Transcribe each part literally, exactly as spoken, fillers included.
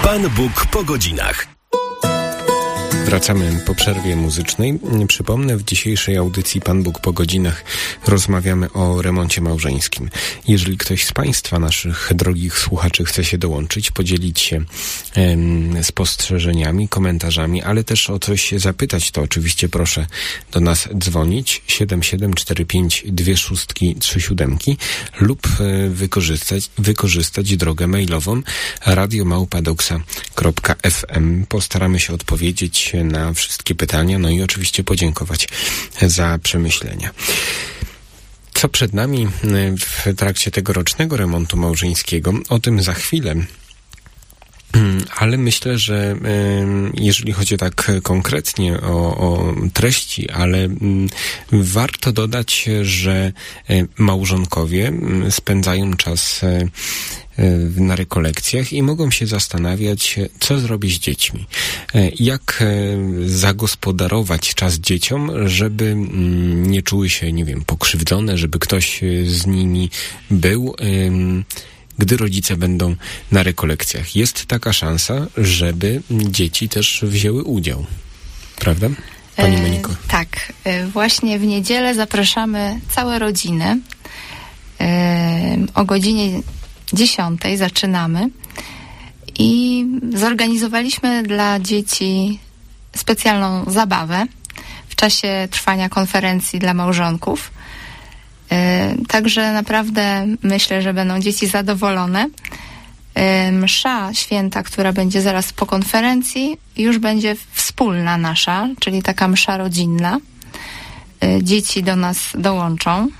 Pan Bóg po godzinach. Wracamy po przerwie muzycznej. Przypomnę, w dzisiejszej audycji Pan Bóg po godzinach rozmawiamy o remoncie małżeńskim. Jeżeli ktoś z Państwa, naszych drogich słuchaczy, chce się dołączyć, podzielić się em, spostrzeżeniami, komentarzami, ale też o coś zapytać, to oczywiście proszę do nas dzwonić siedem siedem cztery pięć dwie szóstki trzy siódemki lub e, wykorzystać, wykorzystać drogę mailową radio małpa doksa kropka f m. Postaramy się odpowiedzieć na wszystkie pytania, no i oczywiście podziękować za przemyślenia. Co przed nami w trakcie tegorocznego remontu małżeńskiego? O tym za chwilę. Ale myślę, że jeżeli chodzi tak konkretnie o, o treści, ale warto dodać, że małżonkowie spędzają czas na rekolekcjach i mogą się zastanawiać, co zrobić z dziećmi. Jak zagospodarować czas dzieciom, żeby nie czuły się, nie wiem, pokrzywdzone, żeby ktoś z nimi był, gdy rodzice będą na rekolekcjach. Jest taka szansa, żeby dzieci też wzięły udział. Prawda? Pani Moniko? E, tak. E, właśnie w niedzielę zapraszamy całe rodziny. E, o godzinie dziesiątej zaczynamy i zorganizowaliśmy dla dzieci specjalną zabawę w czasie trwania konferencji dla małżonków. Yy, także naprawdę myślę, że będą dzieci zadowolone. Yy, msza święta, która będzie zaraz po konferencji, już będzie wspólna nasza, czyli taka msza rodzinna. Yy, dzieci do nas dołączą.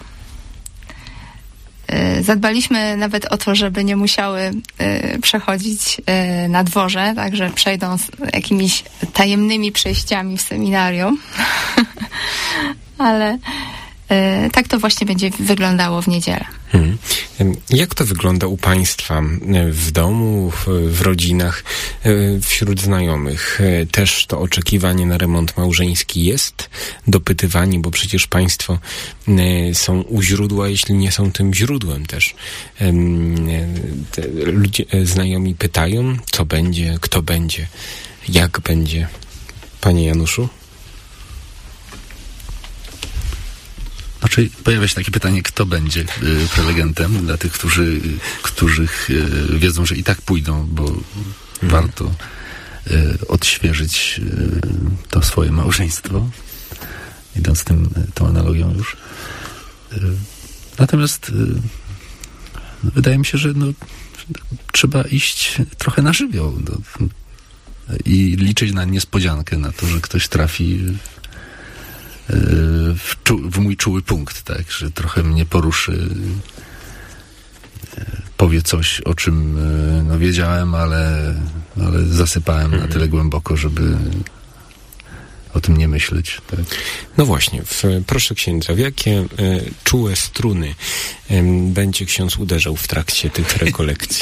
Yy, zadbaliśmy nawet o to, żeby nie musiały yy, przechodzić yy, na dworze, także przejdą z jakimiś tajemnymi przejściami w seminarium. Ale tak to właśnie będzie wyglądało w niedzielę. Hmm. Jak to wygląda u Państwa w domu, w, w rodzinach, wśród znajomych? Też to oczekiwanie na remont małżeński jest? Dopytywani, bo przecież Państwo są u źródła, jeśli nie są tym źródłem też. Ludzie, znajomi pytają, co będzie, kto będzie, jak będzie. Panie Januszu? Znaczy, pojawia się takie pytanie, kto będzie y, prelegentem dla tych, którzy, którzy y, wiedzą, że i tak pójdą, bo hmm. warto y, odświeżyć y, to swoje małżeństwo, idąc tym, tą analogią już. Y, natomiast y, wydaje mi się, że no, trzeba iść trochę na żywioł do, i liczyć na niespodziankę, na to, że ktoś trafi W, czu, w mój czuły punkt, tak, że trochę mnie poruszy, powie coś, o czym no, wiedziałem, ale, ale zasypałem hmm. na tyle głęboko, żeby o tym nie myśleć. Tak. No właśnie, w, proszę księdza, w jakie e, czułe struny e, będzie ksiądz uderzał w trakcie tych rekolekcji?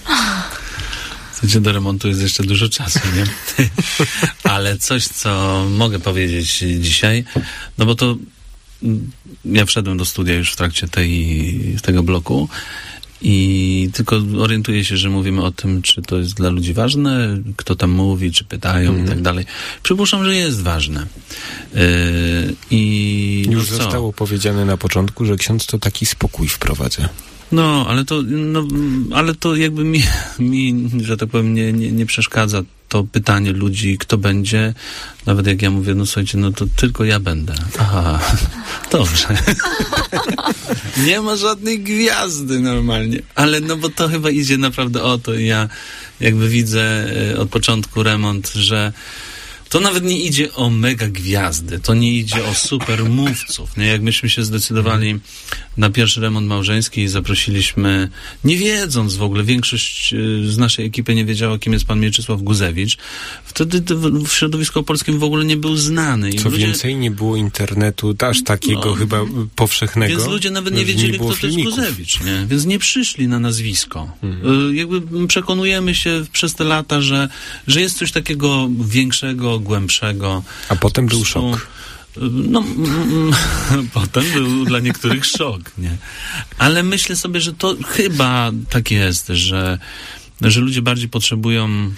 Do remontu jest jeszcze dużo czasu, nie? Ale coś, co mogę powiedzieć dzisiaj, no bo to ja wszedłem do studia już w trakcie tej, tego bloku i tylko orientuję się, że mówimy o tym, czy to jest dla ludzi ważne, kto tam mówi, czy pytają mm. i tak dalej. Przypuszczam, że jest ważne. Yy, i Już no zostało powiedziane na początku, że ksiądz to taki spokój wprowadza. No, ale to, no, ale to jakby mi, mi że tak powiem, nie, nie, nie przeszkadza to pytanie ludzi, kto będzie. Nawet jak ja mówię, no słuchajcie, no to tylko ja będę. Aha, dobrze. Nie ma żadnej gwiazdy normalnie. Ale no bo to chyba idzie naprawdę o to. Ja jakby widzę od początku remont, że to nawet nie idzie o mega gwiazdy, to nie idzie o super mówców. Nie? Jak myśmy się zdecydowali na pierwszy remont małżeński i zaprosiliśmy, nie wiedząc w ogóle, większość z naszej ekipy nie wiedziała, kim jest pan Mieczysław Guzewicz. Wtedy w środowisku opolskim w ogóle nie był znany. I Co ludzie... więcej, nie było internetu aż takiego no, chyba powszechnego. Więc ludzie nawet nie wiedzieli, nie kto to jest Guzewicz. Nie? Więc nie przyszli na nazwisko. Mhm. Jakby przekonujemy się przez te lata, że, że jest coś takiego większego, głębszego. A potem był szok. No, mm, potem był dla niektórych szok, nie? Ale myślę sobie, że to chyba tak jest, że że ludzie bardziej potrzebują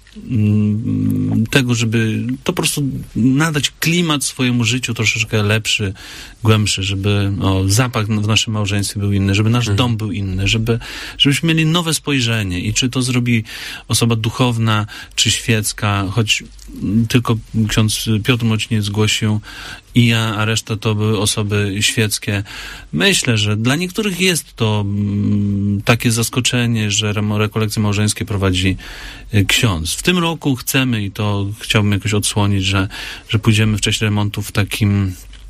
tego, żeby to po prostu nadać klimat swojemu życiu troszeczkę lepszy, głębszy, żeby o, zapach w naszym małżeństwie był inny, żeby nasz mhm. dom był inny, żeby, żebyśmy mieli nowe spojrzenie i czy to zrobi osoba duchowna, czy świecka, choć tylko ksiądz Piotr Mociniec zgłosił i ja, a reszta to były osoby świeckie. Myślę, że dla niektórych jest to mm, takie zaskoczenie, że rekolekcje małżeńskie prowadzi y, ksiądz. W tym roku chcemy, i to chciałbym jakoś odsłonić, że, że pójdziemy w czasie remontu w takim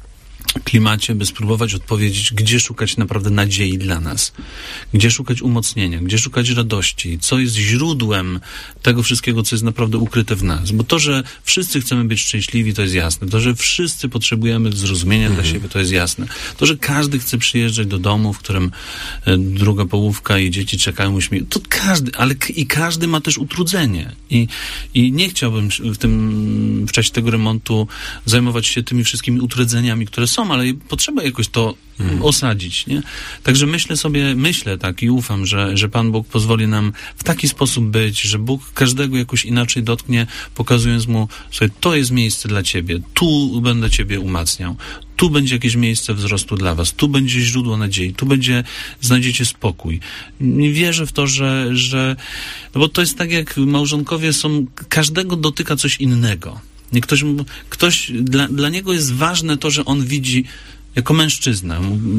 klimacie, by spróbować odpowiedzieć, gdzie szukać naprawdę nadziei dla nas, gdzie szukać umocnienia, gdzie szukać radości, co jest źródłem tego wszystkiego, co jest naprawdę ukryte w nas. Bo to, że wszyscy chcemy być szczęśliwi, to jest jasne. To, że wszyscy potrzebujemy zrozumienia mhm. dla siebie, to jest jasne. To, że każdy chce przyjeżdżać do domu, w którym druga połówka i dzieci czekają uśmiech, to każdy, ale i każdy ma też utrudzenie. I, i nie chciałbym w tym, w czasie tego remontu zajmować się tymi wszystkimi utrudzeniami, które są, ale potrzeba jakoś to hmm. osadzić, nie? Także myślę sobie, myślę tak i ufam, że, że Pan Bóg pozwoli nam w taki sposób być, że Bóg każdego jakoś inaczej dotknie, pokazując mu, słuchaj, to jest miejsce dla ciebie, tu będę ciebie umacniał, tu będzie jakieś miejsce wzrostu dla was, tu będzie źródło nadziei, tu będzie, znajdziecie spokój. Nie wierzę w to, że, że no bo to jest tak, jak małżonkowie są, każdego dotyka coś innego. Nie, ktoś, ktoś dla, dla niego jest ważne to, że on widzi jako mężczyzna,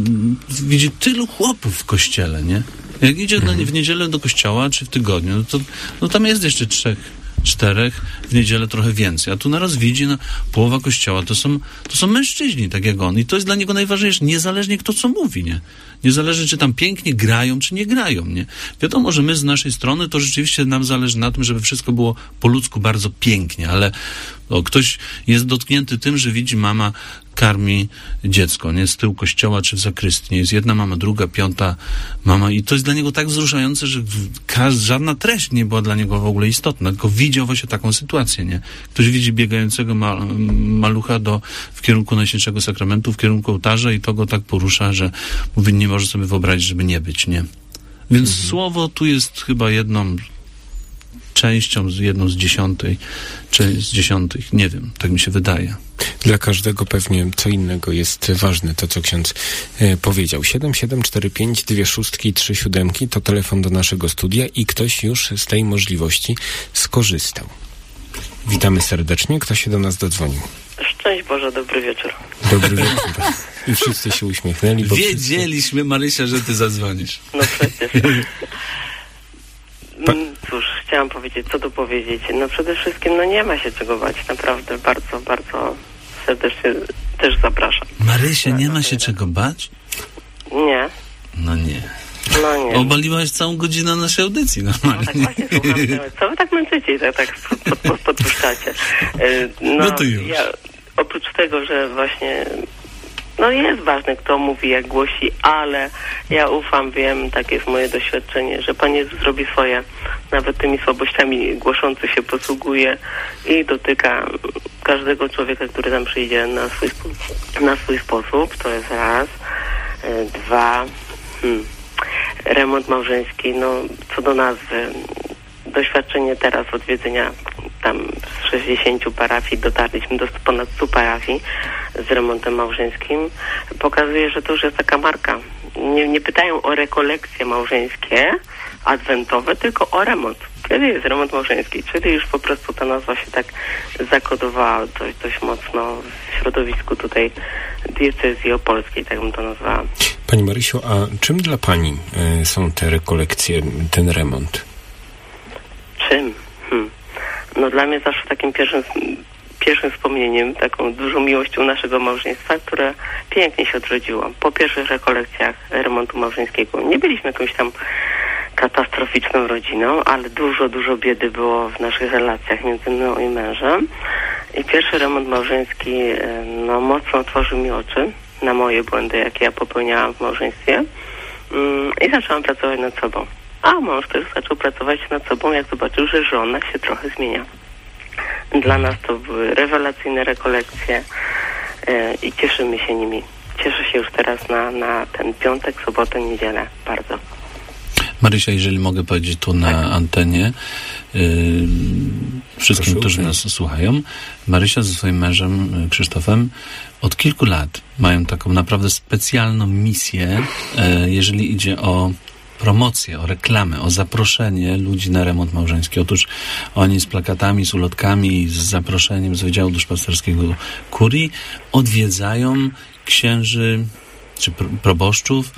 widzi tylu chłopów w kościele, nie? Jak idzie na, w niedzielę do kościoła, czy w tygodniu, no to no tam jest jeszcze trzech, czterech, w niedzielę trochę więcej, a tu naraz widzi, no, połowa kościoła, to są, to są mężczyźni, tak jak on, i to jest dla niego najważniejsze, niezależnie kto co mówi, nie? Niezależnie, czy tam pięknie grają, czy nie grają, nie? Wiadomo, że my z naszej strony to rzeczywiście nam zależy na tym, żeby wszystko było po ludzku bardzo pięknie, ale o, ktoś jest dotknięty tym, że widzi mama karmi dziecko, nie? Z tyłu kościoła czy w zakrystii. Jest jedna mama, druga, piąta mama i to jest dla niego tak wzruszające, że żadna treść nie była dla niego w ogóle istotna, tylko widział właśnie taką sytuację, nie? Ktoś widzi biegającego ma, malucha do, w kierunku Najświętszego Sakramentu, w kierunku ołtarza i to go tak porusza, że mówi, nie może sobie wyobrazić, żeby nie być, nie? Więc mhm. słowo tu jest chyba jedną częścią, jedną z dziesiątej, czy z dziesiątych, nie wiem, tak mi się wydaje. Dla każdego pewnie co innego jest ważne, to co ksiądz e, powiedział. siedem siedem cztery pięć dwie szóstki trzy siódemki to telefon do naszego studia i ktoś już z tej możliwości skorzystał. Witamy serdecznie. Kto się do nas dodzwonił? Szczęść Boże, dobry wieczór. Dobry wieczór. I wszyscy się uśmiechnęli. Bo wiedzieliśmy, wszyscy... Marysia, że ty zadzwonisz. No przecież. Pa... Cóż, chciałam powiedzieć, co tu powiedzieć. No przede wszystkim, no nie ma się czego bać. Naprawdę bardzo, bardzo serdecznie też zapraszam. Marysia, nie ma się czego bać? Nie. No nie. No nie. Obaliłaś całą godzinę naszej audycji normalnie. No tak właśnie słucham. Co wy tak męczycie, tak, tak pod, pod, podpuszczacie? No, no to już. Ja, oprócz tego, że właśnie no jest ważne, kto mówi, jak głosi, ale ja ufam, wiem, takie jest moje doświadczenie, że Pan Jezus zrobi swoje, nawet tymi słabościami głoszący się posługuje i dotyka każdego człowieka, który tam przyjdzie na swój, na swój sposób, to jest raz. Dwa, hmm, remont małżeński, no co do nazwy, doświadczenie teraz odwiedzenia tam z sześćdziesięciu parafii, dotarliśmy do ponad stu parafii z remontem małżeńskim, pokazuje, że to już jest taka marka. Nie, nie pytają o rekolekcje małżeńskie, adwentowe, tylko o remont. Kiedy jest remont małżeński? Czyli już po prostu ta nazwa się tak zakodowała dość, dość mocno w środowisku tutaj diecezji opolskiej, tak bym to nazwała. Pani Marysiu, a czym dla Pani y, są te rekolekcje, ten remont? Czym? Hmm. No dla mnie zawsze takim pierwszym, pierwszym wspomnieniem, taką dużą miłością naszego małżeństwa, które pięknie się odrodziło. Po pierwszych rekolekcjach remontu małżeńskiego nie byliśmy jakąś tam katastroficzną rodziną, ale dużo, dużo biedy było w naszych relacjach między mną i mężem. I pierwszy remont małżeński no, mocno otworzył mi oczy na moje błędy, jakie ja popełniałam w małżeństwie. I zaczęłam pracować nad sobą. A mąż też zaczął pracować nad sobą, jak zobaczył, że żona się trochę zmienia. Dla nas to były rewelacyjne rekolekcje yy, i cieszymy się nimi. Cieszę się już teraz na, na ten piątek, sobotę, niedzielę bardzo. Marysia, jeżeli mogę powiedzieć tu na tak. antenie yy, wszystkim, Proszę którzy nas słuchają, Marysia ze swoim mężem Krzysztofem od kilku lat mają taką naprawdę specjalną misję, yy, jeżeli idzie o promocję, o reklamę, o zaproszenie ludzi na remont małżeński. Otóż oni z plakatami, z ulotkami, z zaproszeniem z Wydziału Duszpasterskiego Kurii odwiedzają księży czy proboszczów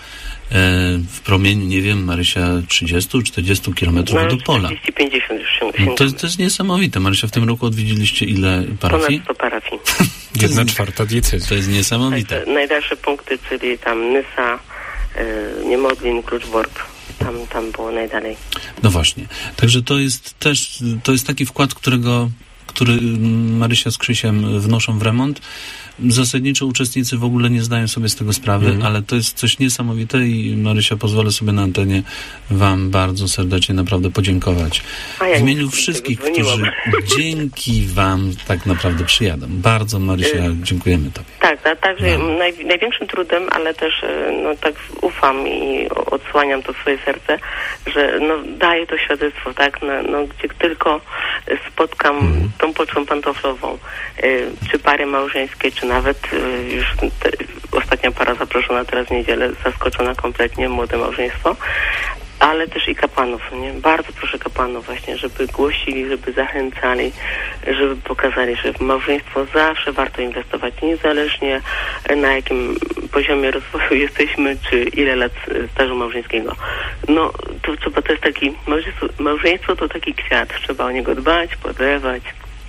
w promieniu, nie wiem, Marysia, trzydzieści czterdzieści kilometrów no, do pola. czterdzieści pięćdziesiąt już się to, to jest niesamowite. Marysia, w tym roku odwiedziliście ile parafii? Ponad sto parafii. Jedna czwarta diecezji. To jest niesamowite. Tak, najdalsze punkty, czyli tam Nysa, yy, Niemodlin, Kluczbork. Tam, tam było najdalej. No właśnie. Także to jest też, to jest taki wkład, którego, który Marysia z Krzysiem wnoszą w remont. Zasadniczo uczestnicy w ogóle nie zdają sobie z tego sprawy, mm. ale to jest coś niesamowite i Marysia, pozwolę sobie na antenie wam bardzo serdecznie naprawdę podziękować. Ja w imieniu wszystkich, którzy dzięki wam tak naprawdę przyjadą. Bardzo, Marysia, y- dziękujemy tobie. Tak, tak także no. naj, największym trudem, ale też no tak ufam i odsłaniam to w swoje serce, że no daję to świadectwo, tak, no, no gdzie tylko spotkam mm. tą poczwę pantoflową, y, czy pary małżeńskie, czy nawet y, już te, ostatnia para zaproszona teraz w niedzielę, zaskoczona kompletnie, młode małżeństwo, ale też i kapłanów, nie? Bardzo proszę kapłanów właśnie, żeby głosili, żeby zachęcali, żeby pokazali, że w małżeństwo zawsze warto inwestować, niezależnie na jakim poziomie rozwoju jesteśmy, czy ile lat stażu małżeńskiego. No, to trzeba, to jest taki, małżeństwo, małżeństwo to taki kwiat, trzeba o niego dbać, podlewać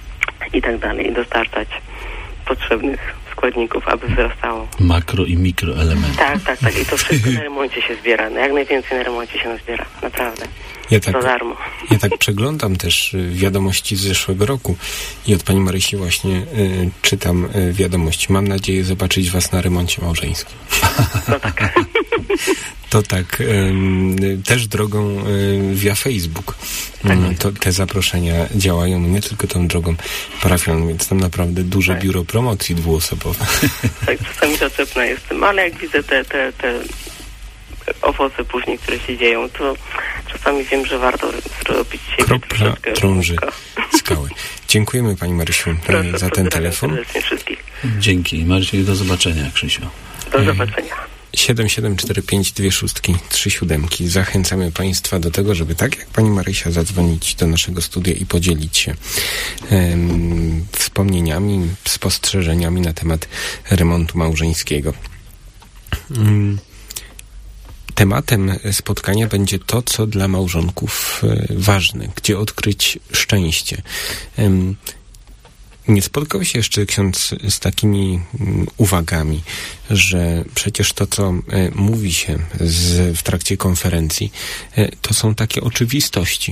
i tak dalej, i dostarczać potrzebnych składników, aby wzrastało. Makro i mikroelementy. Tak, tak, tak. I to wszystko na remoncie się zbiera. No jak najwięcej na remoncie się zbiera. Naprawdę. Ja tak, za darmo. Ja tak przeglądam też wiadomości z zeszłego roku i od pani Marysi właśnie y, czytam y, wiadomości. Mam nadzieję zobaczyć was na remoncie małżeńskim. No tak. To tak, y, też drogą y, via Facebook. Tak. Y, to, te zaproszenia działają nie tylko tą drogą parafialną, więc tam naprawdę duże tak. biuro promocji dwuosobowe. Tak, czasami zaczepna jestem, ale jak widzę te, te, te owoce później, które się dzieją, to czasami wiem, że warto zrobić się kropla drąży skały. Dziękujemy pani Marysiu Proszę, za ten telefon. Dzięki Marysiu i do zobaczenia, Krzysiu. Do zobaczenia. siedem siedem cztery pięć dwie szóstki trzy siódemki. Zachęcamy państwa do tego, żeby tak jak pani Marysia zadzwonić do naszego studia i podzielić się um, wspomnieniami, spostrzeżeniami na temat remontu małżeńskiego. Um, Tematem spotkania będzie to, co dla małżonków ważne, gdzie odkryć szczęście. Nie spotkał się jeszcze ksiądz z takimi uwagami, że przecież to, co mówi się z, w trakcie konferencji, to są takie oczywistości,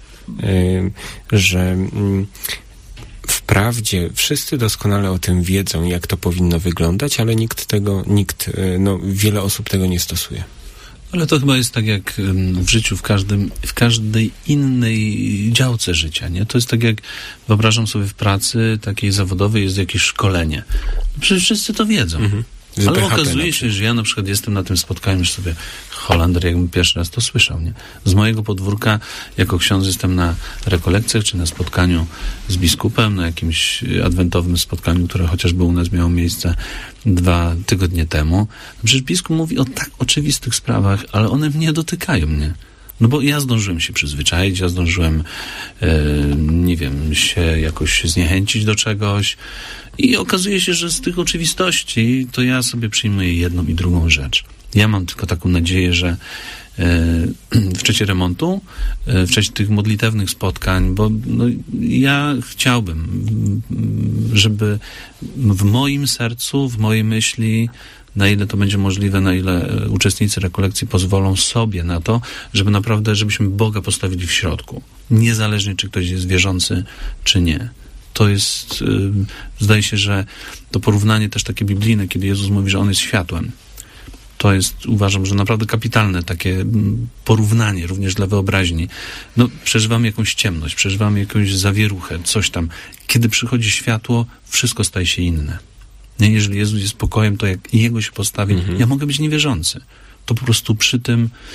że wprawdzie wszyscy doskonale o tym wiedzą, jak to powinno wyglądać, ale nikt tego, nikt, no, wiele osób tego nie stosuje. Ale to chyba jest tak jak w życiu, w każdym, w każdej innej działce życia, nie? To jest tak jak, wyobrażam sobie, w pracy takiej zawodowej jest jakieś szkolenie. Przecież wszyscy to wiedzą. Mhm. Ale B H P okazuje się, że ja na przykład jestem na tym spotkaniu, już sobie Holender, jakbym pierwszy raz to słyszał, nie? Z mojego podwórka, jako ksiądz, jestem na rekolekcjach, czy na spotkaniu z biskupem, na jakimś adwentowym spotkaniu, które chociażby u nas miało miejsce dwa tygodnie temu. Przecież biskup mówi o tak oczywistych sprawach, ale one mnie dotykają, nie? No bo ja zdążyłem się przyzwyczaić, ja zdążyłem, e, nie wiem, się jakoś zniechęcić do czegoś i okazuje się, że z tych oczywistości to ja sobie przyjmuję jedną i drugą rzecz. Ja mam tylko taką nadzieję, że e, w czasie remontu, e, w czasie tych modlitewnych spotkań, bo no, ja chciałbym, żeby w moim sercu, w mojej myśli, na ile to będzie możliwe, na ile uczestnicy rekolekcji pozwolą sobie na to, żeby naprawdę, żebyśmy Boga postawili w środku. Niezależnie, czy ktoś jest wierzący, czy nie. To jest, yy, zdaje się, że to porównanie też takie biblijne, kiedy Jezus mówi, że On jest światłem. To jest, uważam, że naprawdę kapitalne takie porównanie, również dla wyobraźni. No, przeżywamy jakąś ciemność, przeżywamy jakąś zawieruchę, coś tam. Kiedy przychodzi światło, wszystko staje się inne. Nie, jeżeli Jezus jest pokojem, to jak Jego się postawi, mhm. ja mogę być niewierzący. To po prostu przy tym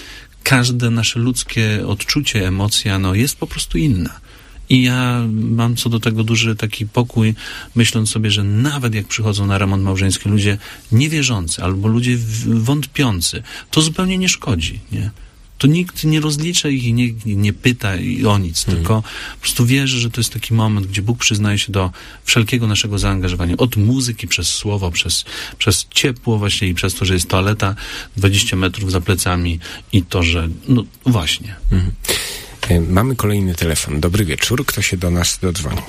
każde nasze ludzkie odczucie, emocja, no jest po prostu inna. I ja mam co do tego duży taki pokój, myśląc sobie, że nawet jak przychodzą na remont małżeński ludzie niewierzący albo ludzie wątpiący, to zupełnie nie szkodzi, nie? To nikt nie rozlicza ich i nie, nie pyta o nic, hmm. tylko po prostu wierzy, że to jest taki moment, gdzie Bóg przyznaje się do wszelkiego naszego zaangażowania. Od muzyki, przez słowo, przez, przez ciepło właśnie i przez to, że jest toaleta dwadzieścia metrów za plecami i to, że no właśnie. Hmm. Mamy kolejny telefon. Dobry wieczór. Kto się do nas dodzwoni?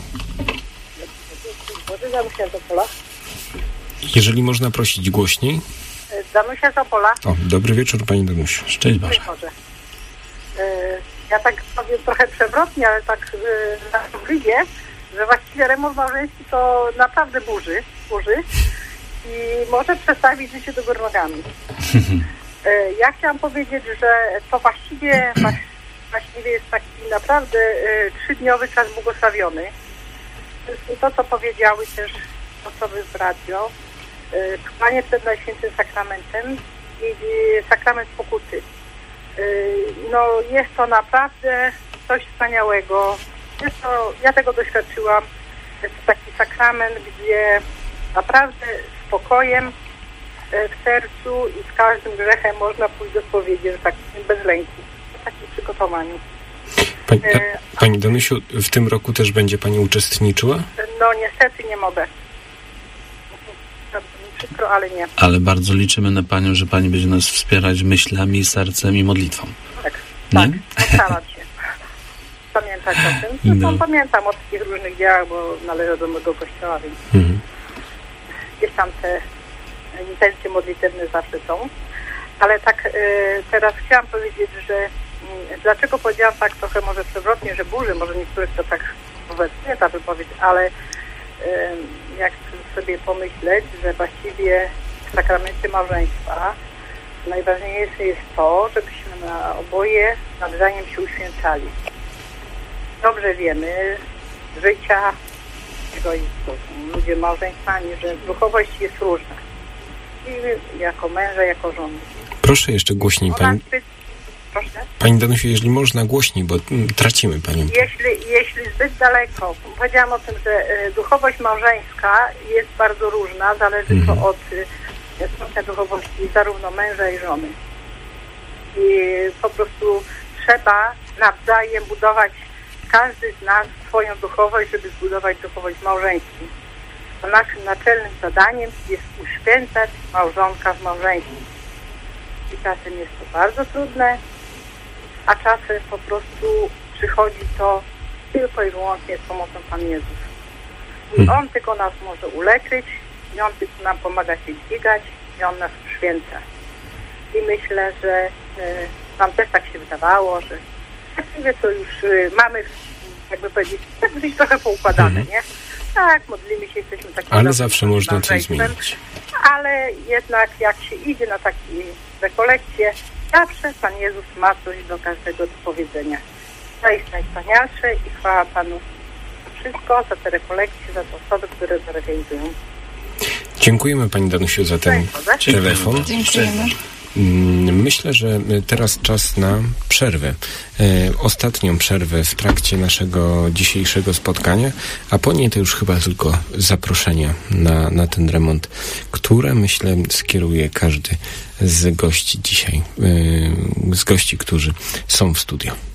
Jeżeli można prosić głośniej. Danusia z Opola. O, dobry wieczór, pani Danusiu. Szczęść Boże. Ja tak powiem trochę przewrotnie, ale tak na obliwie, że właściwie remont małżeński to naprawdę burzy, burzy i może przestawić życie do góry nogami. Ja chciałam powiedzieć, że to właściwie właściwie jest taki naprawdę trzydniowy czas błogosławiony. To, co powiedziały też osoby z radio, trwanie przed Najświętszym Sakramentem i sakrament pokuty. No jest to naprawdę coś wspaniałego. Jest to, ja tego doświadczyłam. Jest to taki sakrament, gdzie naprawdę spokojem w sercu i z każdym grzechem można pójść do spowiedzi, że tak bez lęku. W takim przygotowaniu. Pani, a, pani Danusiu, w tym roku też będzie pani uczestniczyła? No niestety nie mogę. Przykro, ale nie. Ale bardzo liczymy na panią, że pani będzie nas wspierać myślami, sercem i modlitwą. Tak, nie? tak. Staram się pamiętać o tym. Zresztą no. Pamiętam o takich różnych dziełach, bo należę do mojego kościoła, więc mhm. gdzieś tam te intencje modlitewne zawsze są. Ale tak y, teraz chciałam powiedzieć, że y, dlaczego powiedziałam tak trochę może przewrotnie, że burzy, może niektórych to tak obecnie ta wypowiedź, ale y, jak sobie pomyśleć, że właściwie w sakramencie małżeństwa najważniejsze jest to, żebyśmy na oboje nawzajem się uświęcali. Dobrze wiemy z życia tego i ludzie małżeństwani, że duchowość jest różna. I jako męża, jako żony. Proszę jeszcze głośniej pani. Proszę? Pani Danusiu, jeżeli można głośniej, bo tracimy panią. Jeśli, jeśli zbyt daleko, powiedziałam o tym, że y, duchowość małżeńska jest bardzo różna, zależy mm. to od y, stopnia duchowości zarówno męża i żony. I po prostu trzeba nawzajem budować każdy z nas swoją duchowość, żeby zbudować duchowość małżeńską. To naszym naczelnym zadaniem jest uświęcać małżonka w małżeństwie. I czasem jest to bardzo trudne, a czasem po prostu przychodzi to tylko i wyłącznie z pomocą Pan Jezus. I On tylko nas może uleczyć, i On tylko nam pomaga się dźwigać, i On nas uświęca. I myślę, że y, nam też tak się wydawało, że właściwie to już y, mamy, jakby powiedzieć, tak gdzieś trochę poukładane, nie? Tak, modlimy się, jesteśmy takim... Ale zawsze można coś zmienić. Ale jednak jak się idzie na takie rekolekcje, zawsze Pan Jezus ma coś do każdego do powiedzenia. To jest najwspanialsze i chwała Panu za wszystko, za te rekolekcje, za te osoby, które to realizują. Dziękujemy Pani Danusiu za ten telefon. Dziękujemy. Myślę, że teraz czas na przerwę. Ostatnią przerwę w trakcie naszego dzisiejszego spotkania, a po niej to już chyba tylko zaproszenia na, na ten remont, które myślę skieruje każdy z gości dzisiaj, z gości, którzy są w studio.